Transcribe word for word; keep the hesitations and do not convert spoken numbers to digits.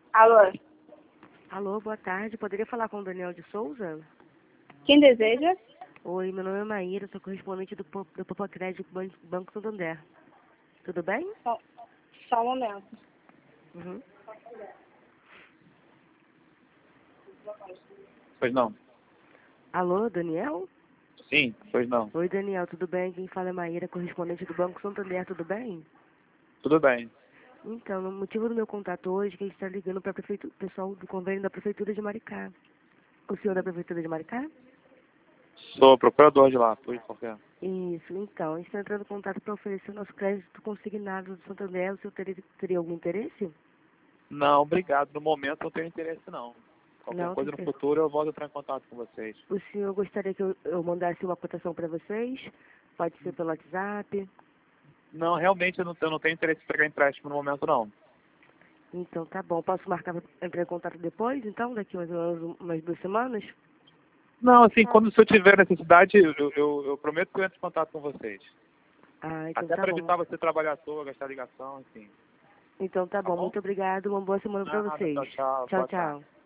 Alô? Alô, boa tarde. Poderia falar com o Daniel de Souza? Quem deseja? Oi, meu nome é Maíra, sou correspondente do, Po- do Popa Crédito Ban- Banco Santander. Tudo bem? Só, só um momento. Uhum. Pois não. Alô, Daniel? Sim, pois não. Oi, Daniel, tudo bem? Quem fala é Maíra, correspondente do Banco Santander, tudo bem? Tudo bem. Então, o motivo do meu contato hoje é que a gente está ligando para o pessoal do convênio da Prefeitura de Maricá. O senhor da Prefeitura de Maricá? Sou procurador de lá, por qualquer. Isso, então, a gente está entrando em contato para oferecer o nosso crédito consignado do Santander. O senhor teria, teria algum interesse? Não, obrigado. No momento não tenho interesse não. Qualquer Não, coisa tem no que... futuro eu volto a entrar em contato com vocês. O senhor gostaria que eu, eu mandasse uma cotação para vocês? Pode ser pelo WhatsApp. Não, realmente eu não, eu não tenho interesse em pegar empréstimo no momento não. Então tá bom. Posso marcar para entrar em contato depois, então, daqui mais ou menos umas duas semanas? Não, assim, quando se eu tiver necessidade, eu, eu, eu prometo que eu entro em contato com vocês. Ah, então Até tá para bom. evitar você trabalhar à toa, gastar ligação, enfim. Então tá Tá bom. bom? Muito obrigado. Uma boa semana para Nada, vocês. tchau, tchau. Tchau, Boa tarde. tchau.